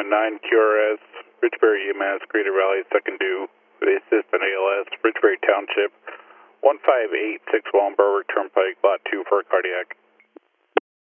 9 QRS, Ridgebury UMass, Greater Valley, second due, for the assistant ALS, Ridgebury Township, 15861 Berwick Turnpike, lot 2 for cardiac.